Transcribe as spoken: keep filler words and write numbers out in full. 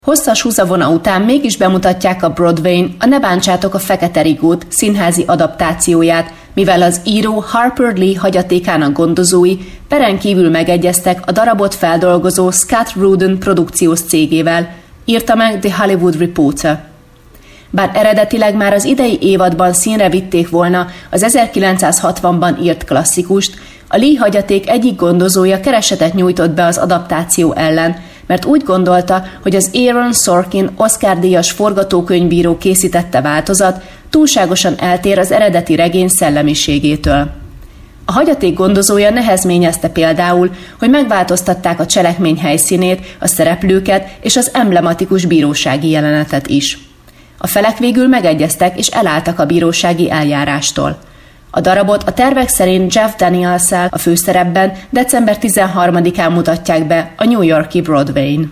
Hosszas húzavona után mégis bemutatják a Broadwayn a Ne bántsátok a Fekete Rigót színházi adaptációját, mivel az író Harper Lee hagyatékának gondozói peren kívül megegyeztek a darabot feldolgozó Scott Rudin produkciós cégével, írta meg The Hollywood Reporter. Bár eredetileg már az idei évadban színre vitték volna az ezerkilencszázhatvanban írt klasszikust, a Lee hagyaték egyik gondozója keresetet nyújtott be az adaptáció ellen, mert úgy gondolta, hogy az Aaron Sorkin Oscar-díjas forgatókönyvíró készítette változat túlságosan eltér az eredeti regény szellemiségétől. A hagyaték gondozója nehezményezte például, hogy megváltoztatták a cselekmény helyszínét, a szereplőket és az emblematikus bírósági jelenetet is. A felek végül megegyeztek és elálltak a bírósági eljárástól. A darabot a tervek szerint Jeff Daniels-szel a főszerepben december tizenharmadikán mutatják be a New York-i Broadwayn.